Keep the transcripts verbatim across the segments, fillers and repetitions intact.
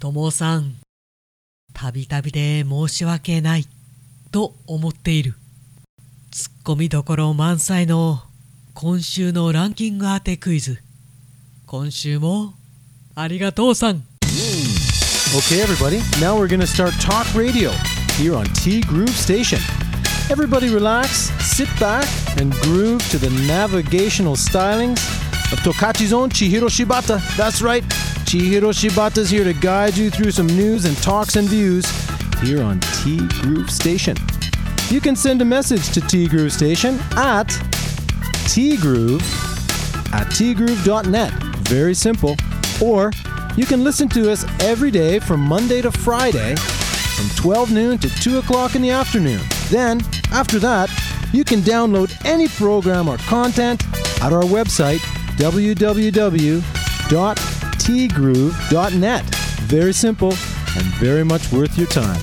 友さん、たびたびで申し訳ないと思っている。ツッコミどころ満載の今週のランキング当てクイズ。今週もありがとうさん。 Okay, everybody, now we're going to start Talk Radio here on T Groove Station. Everybody relax, sit back, and groove to the navigational stylings of Tokachi's own Chihiro Shibata. That's right, Chihiro Shibata's here to guide you through some news and talks and views here on T Groove Station. You can send a message to T Groove Station at tgroove at tgroove dot net. Very simple. Or you can listen to us every day from Monday to Friday from twelve noon to two o'clock in the afternoon. Then, after that, you can download any program or content at our website, w w w dot t groove dot net. Very simple and very much worth your time.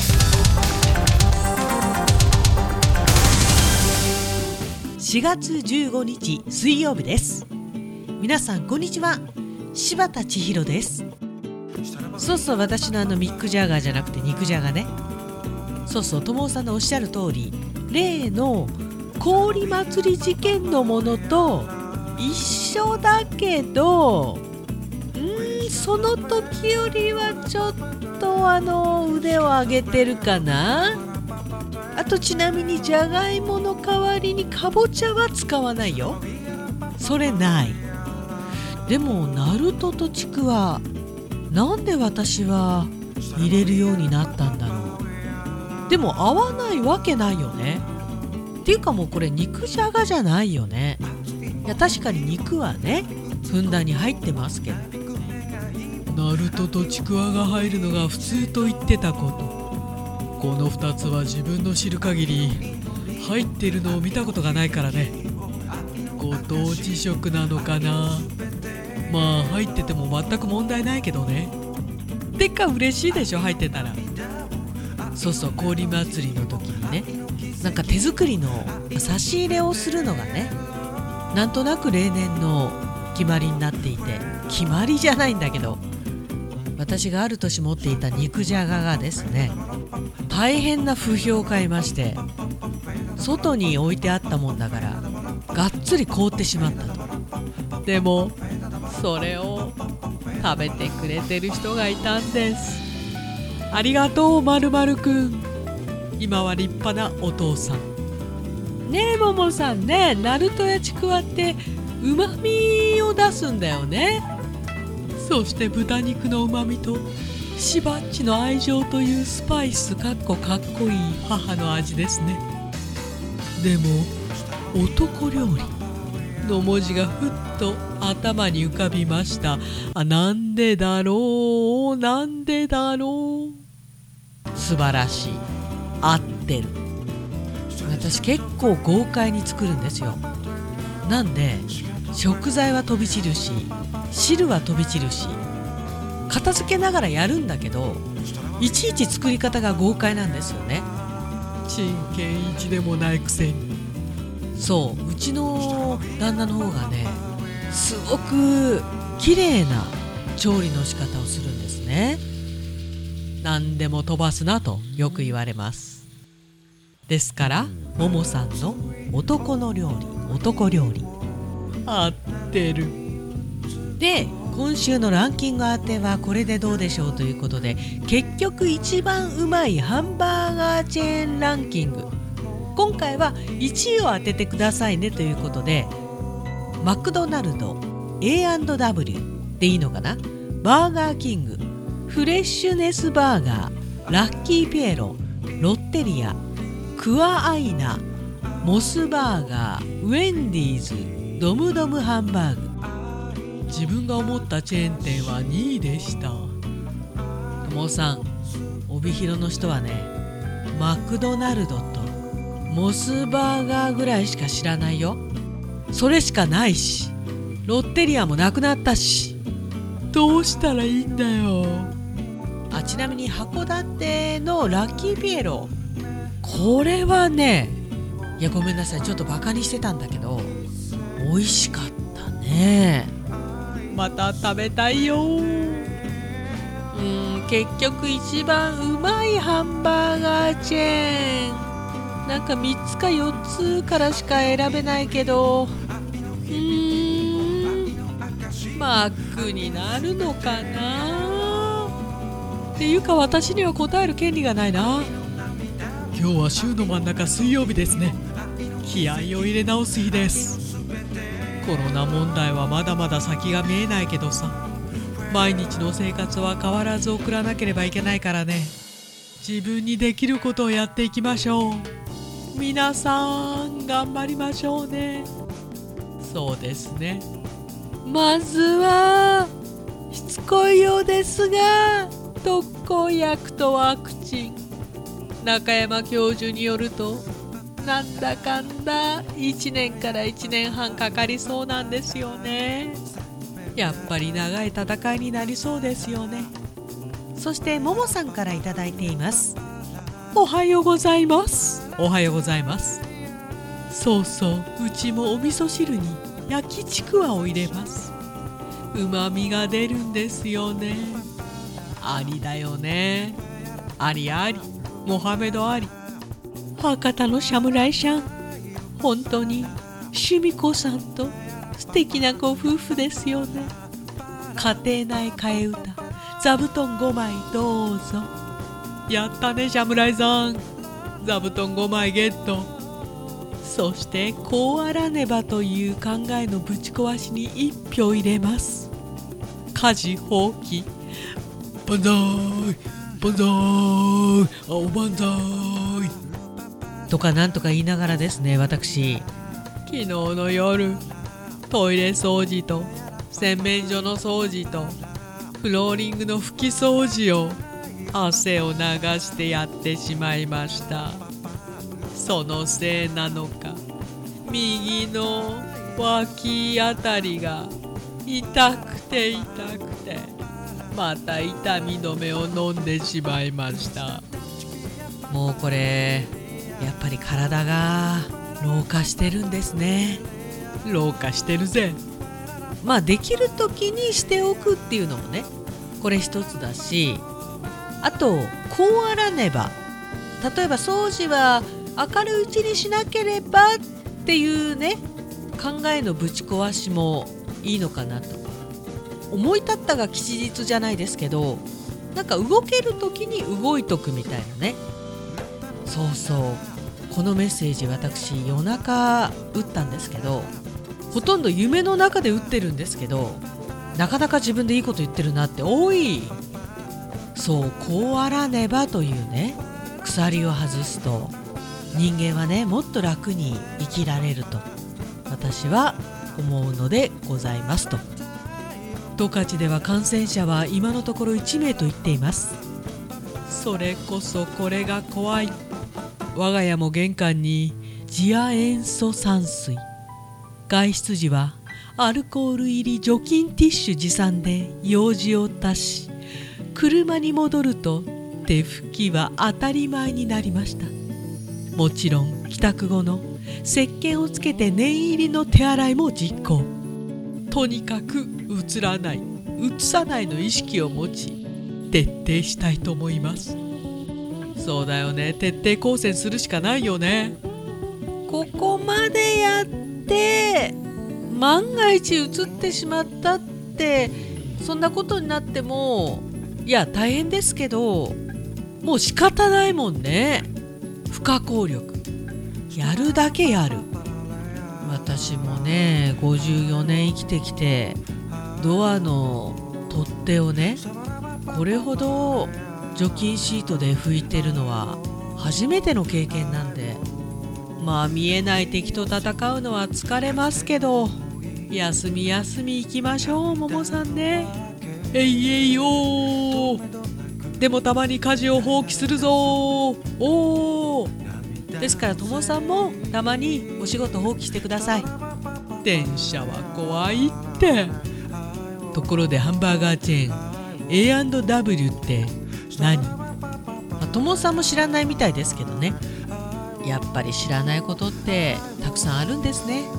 しがつじゅうごにち水曜日です。皆さんこんにちは。柴田千尋です。そうそう、私のあのミック・ジャガーじゃなくて肉じゃがね。そうそう、友さんのおっしゃる通り、例の氷祭り事件のものと一緒だけど、うーんその時よりはちょっとあの腕を上げてるかな。あとちなみにじゃがいもの代わりにかぼちゃは使わないよ。それない。でもナルトとちくわ、なんで私は入れるようになったんだろう。でも合わないわけないよね。っていうかもうこれ肉じゃがじゃないよね。いや確かに肉はねふんだんに入ってますけど、ナルトとちくわが入るのが普通と言ってたこと、このふたつは自分の知る限り入ってるのを見たことがないからね。ご当地食なのかな。まあ入ってても全く問題ないけどね。てか嬉しいでしょ、入ってたら。そうそう、氷祭りの時にね、なんか手作りの差し入れをするのがね、なんとなく例年の決まりになっていて、決まりじゃないんだけど、私がある年持っていた肉じゃががですね、大変な不評を買いまして、外に置いてあったもんだからがっつり凍ってしまったと。でもそれを食べてくれてる人がいたんです。ありがとうまるまるくん。今は立派なお父さんね。えももさんね、ナルトやちくわってうまみを出すんだよね。そして豚肉のうまみとしばっちの愛情というスパイスかっこかっこいい母の味ですね。でも男料理の文字がふっと頭に浮かびました。あ、なんでだろうなんでだろう。素晴らしい、合ってる。私結構豪快に作るんですよ。なんで食材は飛び散るし汁は飛び散るし片付けながらやるんだけど、いちいち作り方が豪快なんですよね。真剣一でもないくせに。そう、うちの旦那の方がね、すごく綺麗な調理の仕方をするんですね。何でも飛ばすなとよく言われます。ですからももさんの男の料理、男料理合ってる。で、今週のランキング当てはこれでどうでしょうということで、結局一番うまいハンバーガーチェーンランキング、今回はいちいを当ててくださいねということで、マクドナルド エーアンドダブリュー でいいのかな、バーガーキング、フレッシュネスバーガー、ラッキーピエロ、ロッテリア、クアアイナ、モスバーガー、ウェンディーズ、ドムドムハンバーグ。自分が思ったチェーン店はにいでした。友さん、帯広の人はね、マクドナルドとモスバーガーぐらいしか知らないよ。それしかないし、ロッテリアもなくなったし、どうしたらいいんだよ。あ、ちなみに函館のラッキーピエロ、これはね、いやごめんなさい、ちょっとバカにしてたんだけど美味しかったね。また食べたいよ。うーん結局一番うまいハンバーガーチェーン、なんかみっつかよっつからしか選べないけど、うーんマックになるのかな。っていうか私には答える権利がないな。今日は週の真ん中水曜日ですね。気合を入れ直す日です。コロナ問題はまだまだ先が見えないけどさ、毎日の生活は変わらず送らなければいけないからね。自分にできることをやっていきましょう。皆さん頑張りましょうね。そうですね。まずはしつこいようですが特効薬とワクチン。中山教授によるとなんだかんだいちねんからいちねんはんかかりそうなんですよね。やっぱり長い戦いになりそうですよね。そしてももさんからいただいています。おはようございます。おはようございます。そうそう、うちもお味噌汁に焼きちくわを入れます。うまみが出るんですよね。ありだよね。ありあり、モハメドあり。博多の侍さん、本当にしみこさんと素敵なご夫婦ですよね。家庭内替え歌、座布団ごまいどうぞ。やったね侍さん、座布団ごまいゲット。そしてこうあらねばという考えのぶち壊しに一票入れます。家事放棄、万歳万歳お万歳とかなんとか言いながらですね、私昨日の夜トイレ掃除と洗面所の掃除とフローリングの拭き掃除を汗を流してやってしまいました。そのせいなのか右の脇あたりが痛くて痛くてまた痛み止めを飲んでしまいました。もうこれやっぱり体が老化してるんですね。老化してるぜ。まあできる時にしておくっていうのもね、これ一つだし、あとこうあらねば、例えば掃除は明るいうちにしなければっていうね考えのぶち壊しもいいのかなと。思い立ったが吉日じゃないですけど、なんか動ける時に動いとくみたいなね。そうそう、このメッセージ私夜中打ったんですけど、ほとんど夢の中で打ってるんですけど、なかなか自分でいいこと言ってるなって多い。そう、こうあらねばというね鎖を外すと人間はねもっと楽に生きられると私は思うのでございますと。十勝では感染者は今のところいちめいと言っています。それこそこれが怖い。我が家も玄関に次亜塩素散水、外出時はアルコール入り除菌ティッシュ持参で用事を足し、車に戻ると手拭きは当たり前になりました。もちろん帰宅後の石鹸をつけて念入りの手洗いも実行。とにかくうつらない、うつさないの意識を持ち徹底したいと思います。そうだよね、徹底抗戦するしかないよね。ここまでやって万が一うつってしまったってそんなことになっても、いや大変ですけどもう仕方ないもんね。不可抗力、やるだけやる。私もねごじゅうよねん生きてきてドアの取っ手をねこれほど除菌シートで拭いてるのは初めての経験なんで、まあ見えない敵と戦うのは疲れますけど、休み休み行きましょうももさんね。えいえいよー。でもたまに家事を放棄するぞー。おー。ですからともさんもたまにお仕事放棄してください。電車は怖いって。ところでハンバーガーチェーン エーアンドダブリュー って何？ともさんも知らないみたいですけどね。やっぱり知らないことってたくさんあるんですね。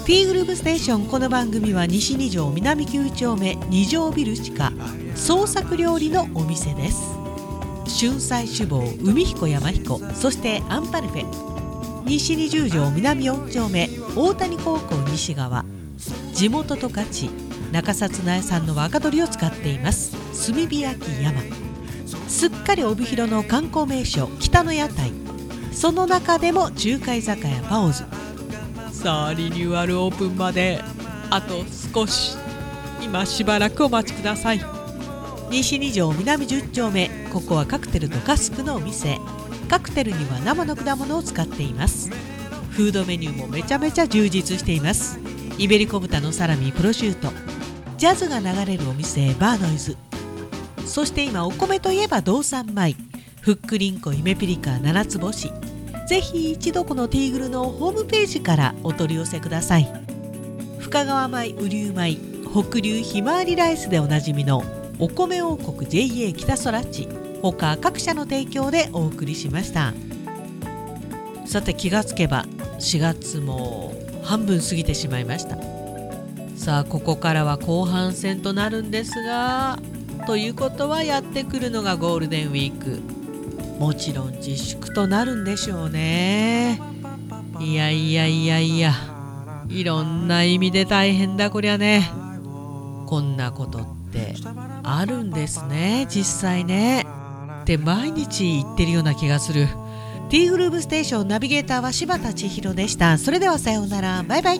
T グループステーション。この番組は西に条南きゅう丁目に条ビル地下創作料理のお店です。春菜酒坊海彦山彦、そしてアンパルフェ。西にじゅう条南よん丁目大谷高校西側、地元十勝中札苗産の若鶏を使っています炭火焼き山。すっかり帯広の観光名所北の屋台、その中でも中華居酒屋パオズ。さあリニューアルオープンまであと少し、今しばらくお待ちください。西に条南じゅう丁目、ここはカクテルとカスクのお店。カクテルには生の果物を使っています。フードメニューもめちゃめちゃ充実しています。イベリコ豚のサラミ、プロシュート、ジャズが流れるお店バーノイズ。そして今お米といえば道産米、ふっくりんこ夢ピリカ七つ星。ぜひ一度このティーグルのホームページからお取り寄せください。深川米、雨竜米、北流ひまわりライスでおなじみのお米王国 ジェイエー 北空地、他各社の提供でお送りしました。さて気がつけばしがつも半分過ぎてしまいました。さあここからは後半戦となるんですが、ということはやってくるのがゴールデンウィーク。もちろん自粛となるんでしょうね。いやいやいやいや、いろんな意味で大変だこりゃね。こんなことってあるんですね、実際ね。って毎日言ってるような気がする。 T グループステーションナビゲーターは柴田千尋でした。それではさようなら、バイバイ。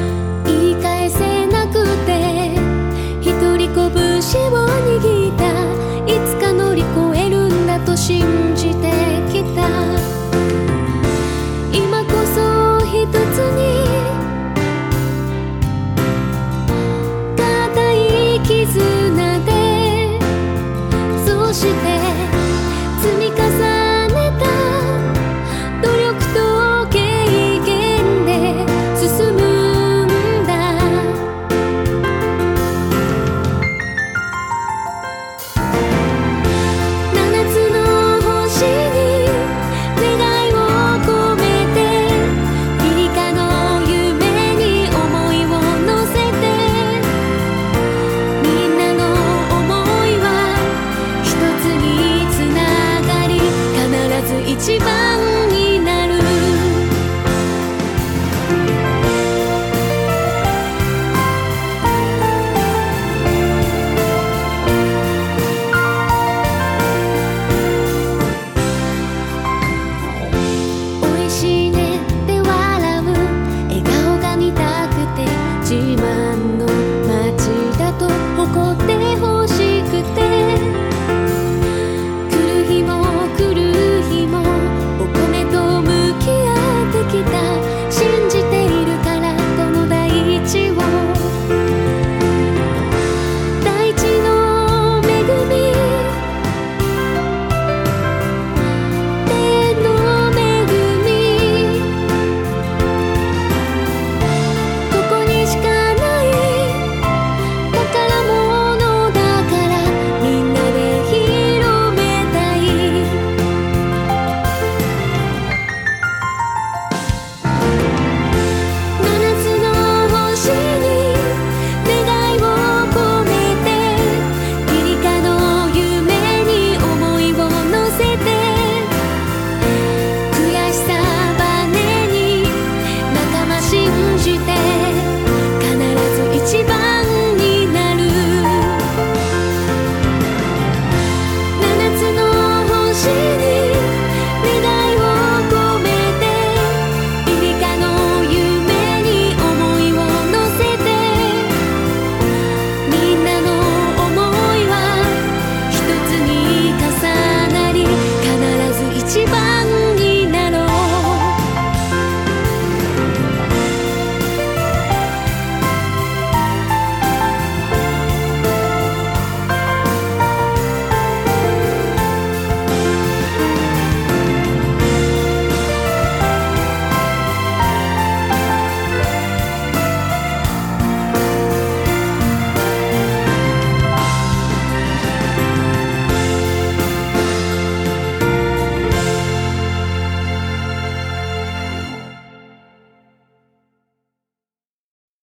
拳を握った